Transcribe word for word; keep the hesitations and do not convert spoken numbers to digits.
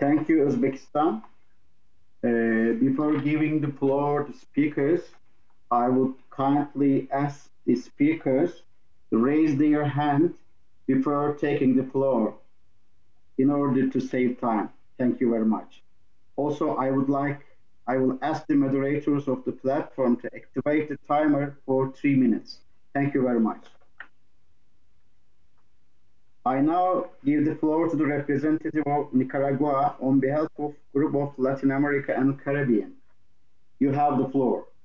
Thank you, Uzbekistan. Uh, before giving the floor to speakers, I would kindly ask the speakers to raise their hand before taking the floor in order to save time. Thank you very much. Also, I would like, I will ask the moderators of the platform to activate the timer for three minutes. Thank you very much. I now give the floor to the representative of Nicaragua on behalf of Group of Latin America and Caribbean. You have the floor.